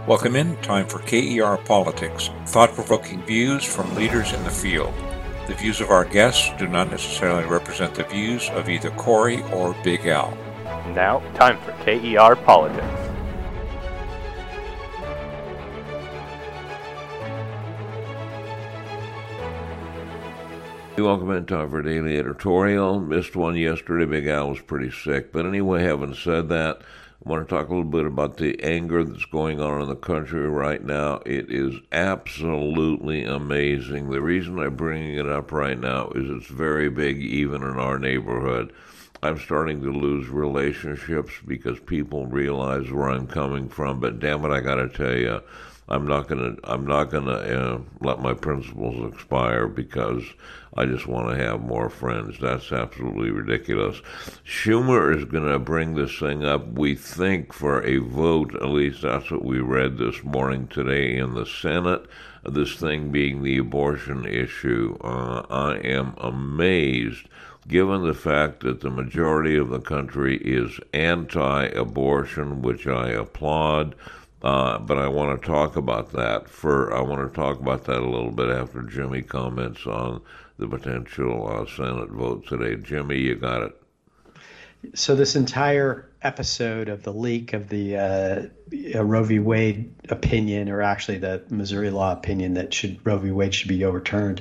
Welcome in. Time for KER Politics. Thought-provoking views from leaders in the field. The views of our guests do not necessarily represent the views of either Corey or Big Al. Now, time for KER Politics. Welcome in, time for Daily Editorial. Missed one yesterday. Big Al was pretty sick. But anyway, having said that, I want to talk a little bit about the anger that's going on in the country right now. It is absolutely amazing. The reason I'm bringing it up right now is it's very big even in our neighborhood. I'm starting to lose relationships because people realize where I'm coming from. But damn it, I got to tell you, I'm not gonna let my principles expire because I just want to have more friends. That's absolutely ridiculous. Schumer is going to bring this thing up, we think, for a vote. At least that's what we read this morning today in the Senate. This thing being the abortion issue. I am amazed, given the fact that the majority of the country is anti-abortion, which I applaud. But I want to talk about that. I want to talk about that a little bit after Jimmy comments on the potential Senate vote today. Jimmy, you got it. So this entire episode of the leak of the Roe v. Wade opinion, or actually the Missouri law opinion that Roe v. Wade should be overturned,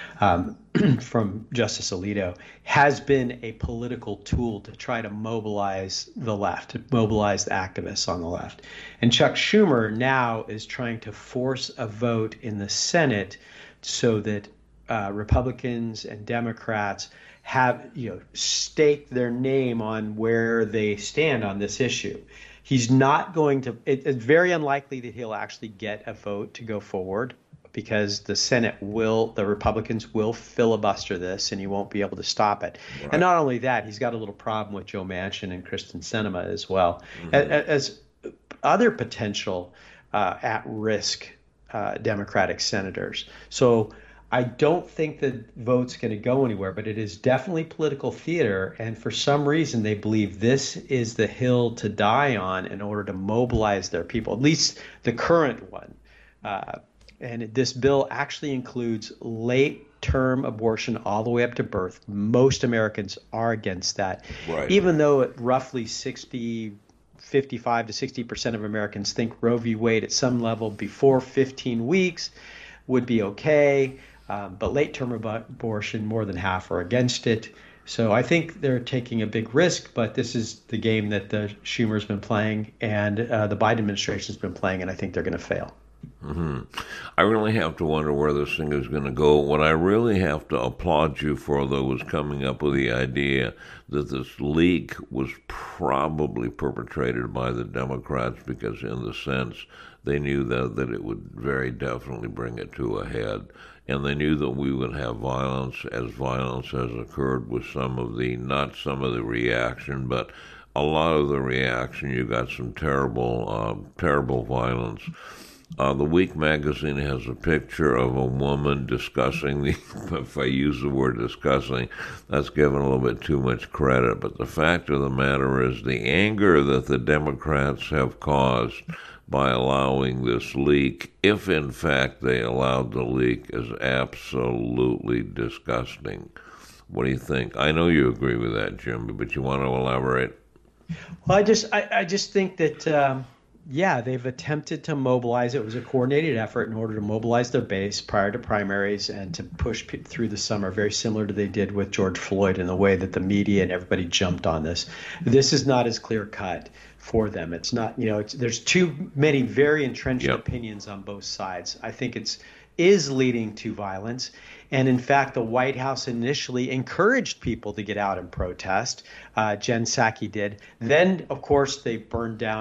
from Justice Alito, has been a political tool to try to mobilize the left, to mobilize the activists on the left. And Chuck Schumer now is trying to force a vote in the Senate so that Republicans and Democrats have, stake their name on where they stand on this issue. He's not going to, it's very unlikely that he'll actually get a vote to go forward, because the Republicans will filibuster this and he won't be able to stop it. Right. And not only that, he's got a little problem with Joe Manchin and Kristen Sinema as well, as other potential at-risk Democratic senators. So I don't think the vote's going to go anywhere, but it is definitely political theater. And for some reason, they believe this is the hill to die on in order to mobilize their people, at least the current one. And this bill actually includes late-term abortion all the way up to birth. Most Americans are against that, right. Even though at roughly 55 to 60% of Americans think Roe v. Wade at some level before 15 weeks would be okay. But late-term abortion, more than half are against it. So I think they're taking a big risk, but this is the game that the Schumer's been playing and the Biden administration's been playing, and I think they're going to fail. Mm-hmm. I really have to wonder where this thing is going to go. What I really have to applaud you for, though, was coming up with the idea that this leak was probably perpetrated by the Democrats because, in the sense, they knew that it would very definitely bring it to a head. And they knew that we would have violence has occurred with not some of the reaction, but a lot of the reaction. You got some terrible violence. The Week magazine has a picture of a woman discussing if I use the word discussing, that's given a little bit too much credit. But the fact of the matter is the anger that the Democrats have caused by allowing this leak, if in fact they allowed the leak, is absolutely disgusting. What do you think? I know you agree with that, Jimmy, but you want to elaborate? Well, I just think that, they've attempted to mobilize. It was a coordinated effort in order to mobilize their base prior to primaries and to push through the summer, very similar to they did with George Floyd in the way that the media and everybody jumped on this. This is not as clear cut for them. It's not, there's too many very entrenched opinions on both sides. I think is leading to violence. And in fact, the White House initially encouraged people to get out and protest. Jen Psaki did. Then, of course, they burned down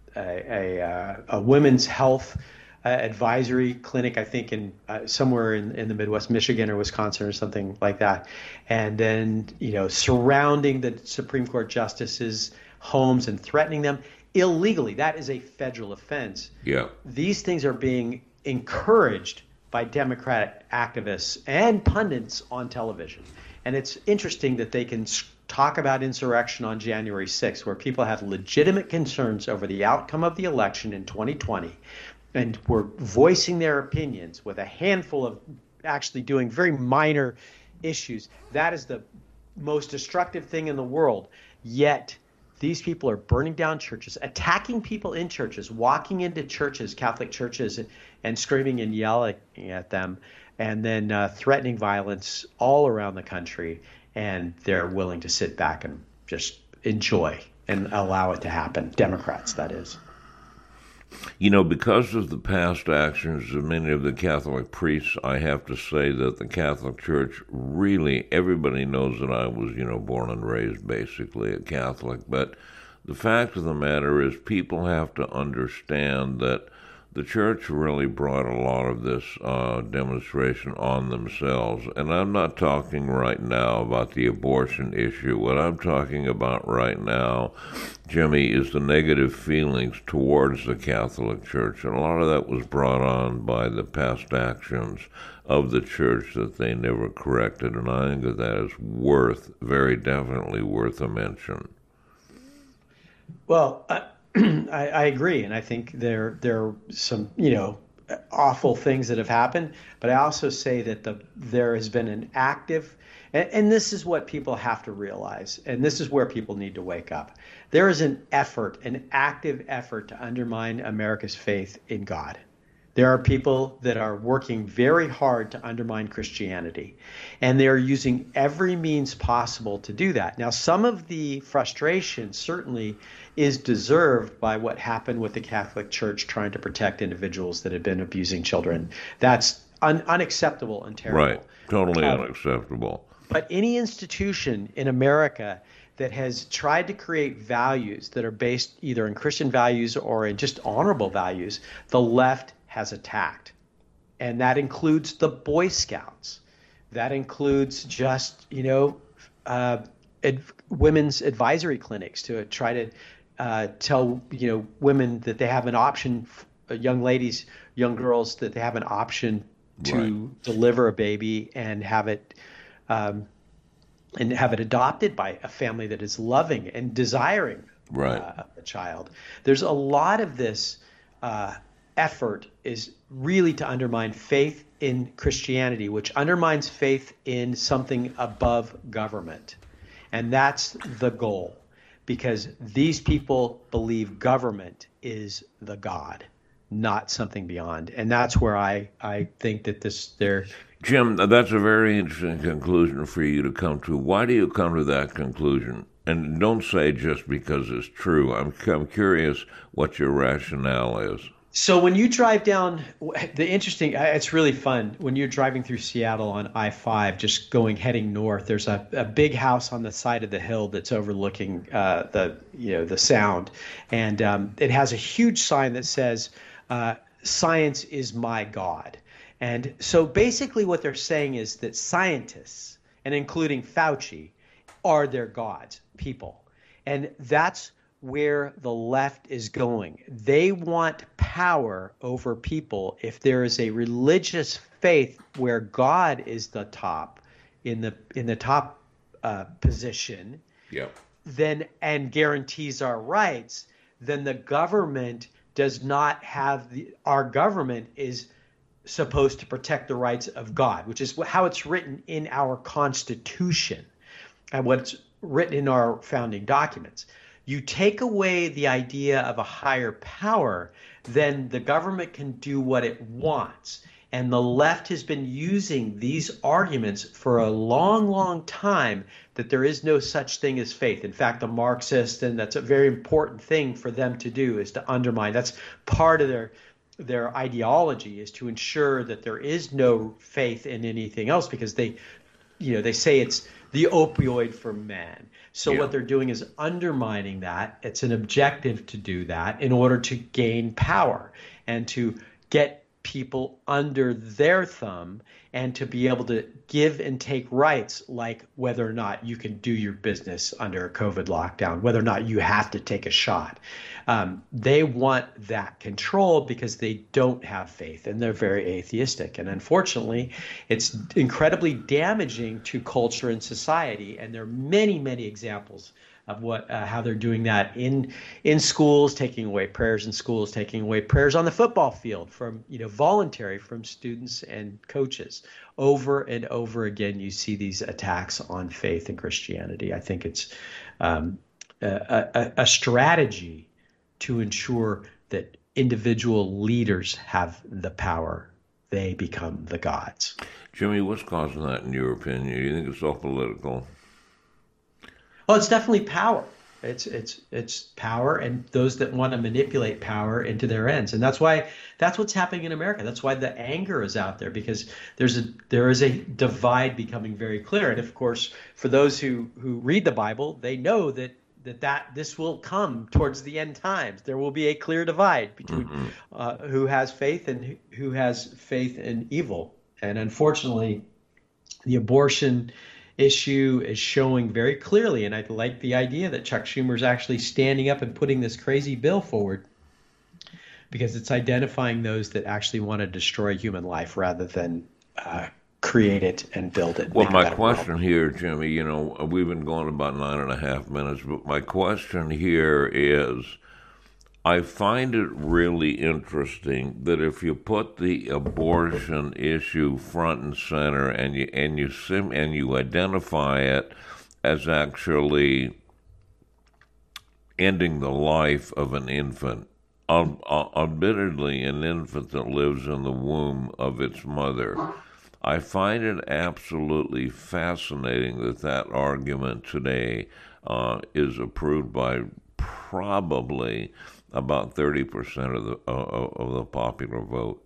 a women's health advisory clinic, I think in somewhere in the Midwest, Michigan or Wisconsin or something like that. And then, surrounding the Supreme Court justices' homes and threatening them illegally. That is a federal offense. Yeah. These things are being encouraged by Democratic activists and pundits on television. And it's interesting that they can talk about insurrection on January 6th, where people have legitimate concerns over the outcome of the election in 2020 and were voicing their opinions with a handful of actually doing very minor issues. That is the most destructive thing in the world. Yet these people are burning down churches, attacking people in churches, walking into churches, Catholic churches, and screaming and yelling at them, and then threatening violence all around the country. And they're willing to sit back and just enjoy and allow it to happen. Democrats, that is. You know, because of the past actions of many of the Catholic priests, I have to say that the Catholic Church really, everybody knows that I was, born and raised basically a Catholic, but the fact of the matter is people have to understand that the church really brought a lot of this demonstration on themselves. And I'm not talking right now about the abortion issue. What I'm talking about right now, Jimmy, is the negative feelings towards the Catholic Church. And a lot of that was brought on by the past actions of the church that they never corrected. And I think that is very definitely worth a mention. Well, I agree, and I think there are some awful things that have happened, but I also say that there has been an active, and this is what people have to realize, and this is where people need to wake up. There is an active effort to undermine America's faith in God. There are people that are working very hard to undermine Christianity, and they are using every means possible to do that. Now, some of the frustration certainly is deserved by what happened with the Catholic Church trying to protect individuals that had been abusing children. That's unacceptable and terrible. Right, totally unacceptable. But any institution in America that has tried to create values that are based either in Christian values or in just honorable values, the left has attacked. And that includes the Boy Scouts. That includes just, women's advisory clinics to try to tell, women that they have an option, young ladies, young girls, that they have an option to deliver a baby and have it adopted by a family that is loving and desiring a child. There's a lot of this effort is really to undermine faith in Christianity, which undermines faith in something above government. And that's the goal, because these people believe government is the God, not something beyond. And that's where I think that Jim, that's a very interesting conclusion for you to come to. Why do you come to that conclusion? And don't say just because it's true. I'm curious what your rationale is. So when you drive down, it's really fun. When you're driving through Seattle on I-5, just heading north, there's a big house on the side of the hill that's overlooking the Sound. And it has a huge sign that says, "Science is my God." And so basically what they're saying is that scientists, and including Fauci, are their gods, people. And that's where the left is going. They want power over people. If there is a religious faith where God is the top, in the top position, then and guarantees our rights, then the government does not have our government is supposed to protect the rights of God, which is how it's written in our Constitution and what's written in our founding documents. You take away the idea of a higher power, then the government can do what it wants. And the left has been using these arguments for a long, long time that there is no such thing as faith. In fact, the Marxists, and that's a very important thing for them to do, is to undermine. That's part of their ideology, is to ensure that there is no faith in anything else, because they say it's the opioid for men. So what they're doing is undermining that. It's an objective to do that in order to gain power and to get people under their thumb and to be able to give and take rights, like whether or not you can do your business under a COVID lockdown, whether or not you have to take a shot. They want that control because they don't have faith and they're very atheistic. And unfortunately, it's incredibly damaging to culture and society. And there are many, many examples of how they're doing that in schools, taking away prayers in schools, taking away prayers on the football field from voluntary from students and coaches. Over and over again, you see these attacks on faith and Christianity. I think it's a strategy to ensure that individual leaders have the power. They become the gods. Jimmy, what's causing that in your opinion? Do you think it's all political? Well, it's definitely power. It's power and those that want to manipulate power into their ends. And that's what's happening in America. That's why the anger is out there, because there is a divide becoming very clear. And of course, for those who read the Bible, they know that this will come towards the end times. There will be a clear divide between who has faith and who has faith in evil. And unfortunately, the abortion issue is showing very clearly, and I like the idea that Chuck Schumer is actually standing up and putting this crazy bill forward, because it's identifying those that actually want to destroy human life rather than create it and build it. Well, my question here, Jimmy, we've been going about 9.5 minutes, but my question here is, I find it really interesting that if you put the abortion issue front and center and you identify it as actually ending the life of an infant, admittedly an infant that lives in the womb of its mother, I find it absolutely fascinating that argument today is approved by probably about 30% of the popular vote.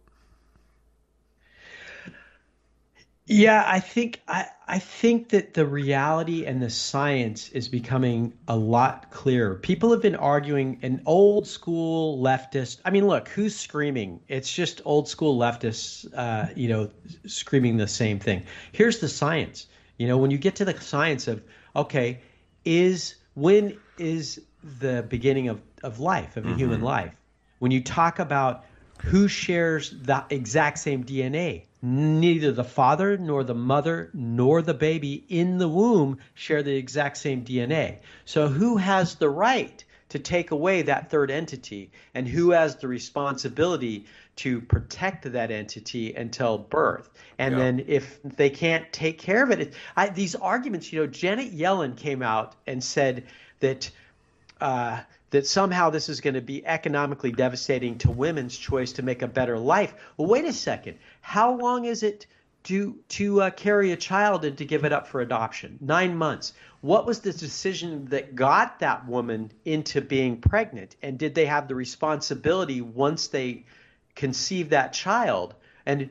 Yeah, I think that the reality and the science is becoming a lot clearer. People have been arguing an old school leftist. I mean, look, who's screaming? It's just old school leftists, screaming the same thing. Here's the science. When you get to the science of, okay, when is the beginning of life, of a human life? When you talk about who shares the exact same DNA, neither the father nor the mother nor the baby in the womb share the exact same DNA. So who has the right to take away that third entity, and who has the responsibility to protect that entity until birth? And then if they can't take care of it, these arguments, Janet Yellen came out and said that somehow this is going to be economically devastating to women's choice to make a better life. Well, wait a second. How long is it to carry a child and to give it up for adoption? 9 months. What was the decision that got that woman into being pregnant? And did they have the responsibility once they conceived that child and,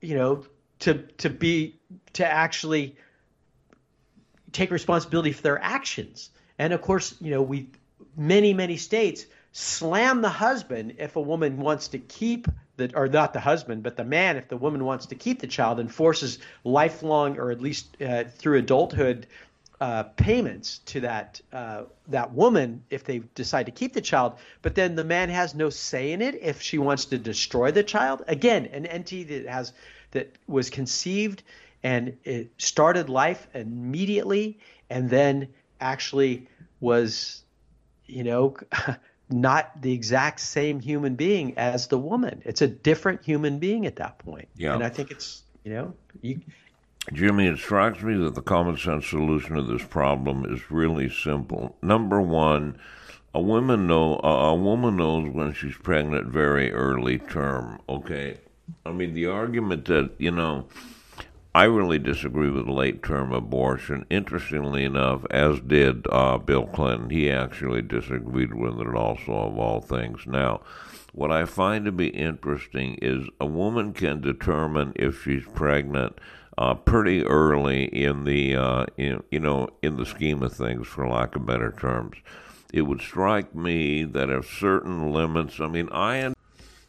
to actually take responsibility for their actions? And of course, many states slam the husband if a woman wants to keep or not the husband, but the man, if the woman wants to keep the child, and forces lifelong, or at least through adulthood, payments to that woman if they decide to keep the child. But then the man has no say in it if she wants to destroy the child. Again, an entity that was conceived and it started life immediately, and then actually was, not the exact same human being as the woman. It's a different human being at that point. Yeah. And I think it's, Jimmy, it strikes me that the common sense solution to this problem is really simple. Number one, a woman knows when she's pregnant very early term, okay? I mean, the argument that, I really disagree with late-term abortion. Interestingly enough, as did Bill Clinton. He actually disagreed with it also, of all things. Now, what I find to be interesting is a woman can determine if she's pregnant pretty early in the in the scheme of things, for lack of better terms. It would strike me that if certain limits,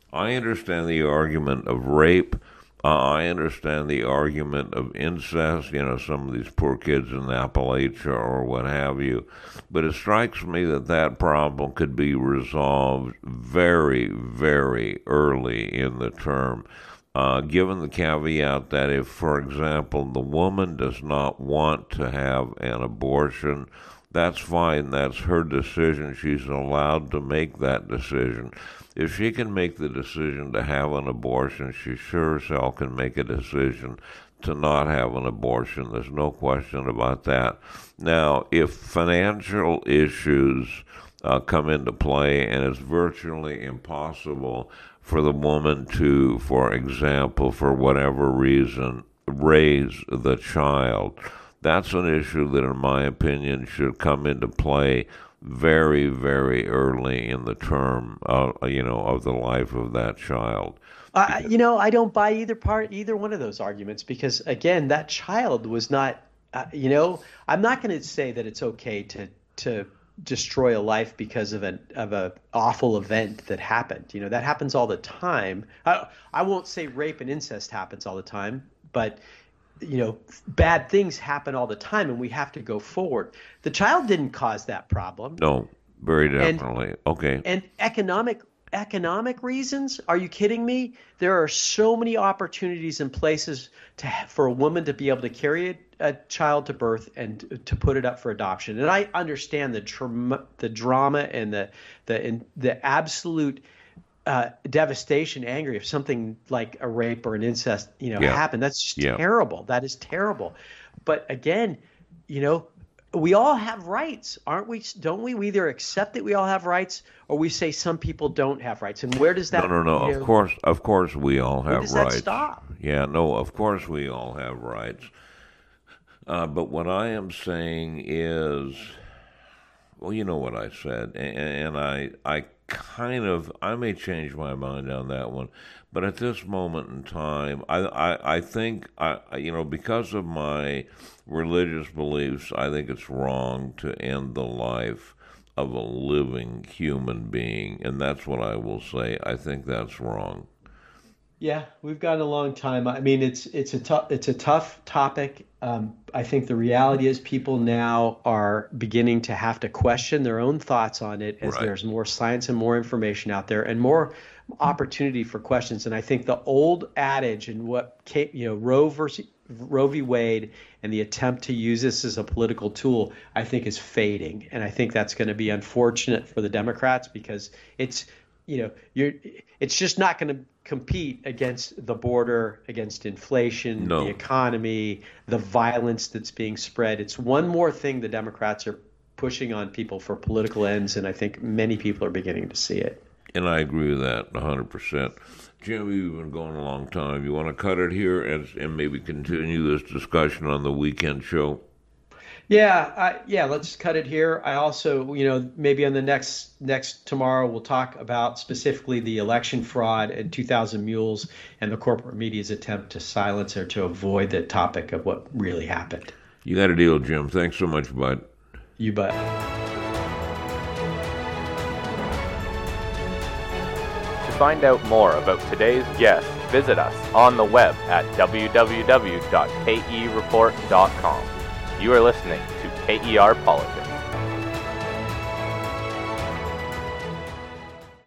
I understand the argument of rape. I understand the argument of incest, some of these poor kids in Appalachia or what have you. But it strikes me that problem could be resolved very, very early in the term, given the caveat that if, for example, the woman does not want to have an abortion, that's fine. That's her decision. She's allowed to make that decision. If she can make the decision to have an abortion, she sure as hell can make a decision to not have an abortion. There's no question about that. Now, if financial issues come into play and it's virtually impossible for the woman to, for example, for whatever reason, raise the child, that's an issue that, in my opinion, should come into play very, very early in the term, of the life of that child. I don't buy either one of those arguments because, again, that child was not. I'm not going to say that it's okay to destroy a life because of an awful event that happened. That happens all the time. I won't say rape and incest happens all the time, but bad things happen all the time, and we have to go forward. The child didn't cause that problem. No, very definitely. Okay. And economic reasons? Are you kidding me? There are so many opportunities and places for a woman to be able to carry a child to birth and to put it up for adoption. And I understand the drama and the absolute devastation, anger if something like a rape or an incest, happened. That's just terrible. That is terrible. But again, we all have rights, aren't we? Don't we? We either accept that we all have rights, or we say some people don't have rights. And where does that? No. Of course, we all have rights. Where does that stop? Yeah, no. Of course, we all have rights. But what I am saying is, well, you know what I said, and I may change my mind on that one, but at this moment in time, I think, because of my religious beliefs, I think it's wrong to end the life of a living human being, and that's what I will say. I think that's wrong. Yeah, we've got a long time. I mean, it's a tough topic. I think the reality is people now are beginning to have to question their own thoughts on it as there's more science and more information out there and more opportunity for questions. And I think the old adage and what Roe v. Wade and the attempt to use this as a political tool, I think is fading. And I think that's going to be unfortunate for the Democrats because it's just not going to compete against the border, against inflation, the economy, the violence that's being spread. It's one more thing the Democrats are pushing on people for political ends, and I think many people are beginning to see it. And I agree with that 100%. Jim, we've been going a long time. You want to cut it here and maybe continue this discussion on the weekend show? Yeah, let's cut it here. I also, maybe on the next tomorrow, we'll talk about specifically the election fraud and 2,000 Mules and the corporate media's attempt to silence or to avoid the topic of what really happened. You got a deal, Jim. Thanks so much, bud. You bet. To find out more about today's guest, visit us on the web at www.kereport.com. You are listening to KER Politics.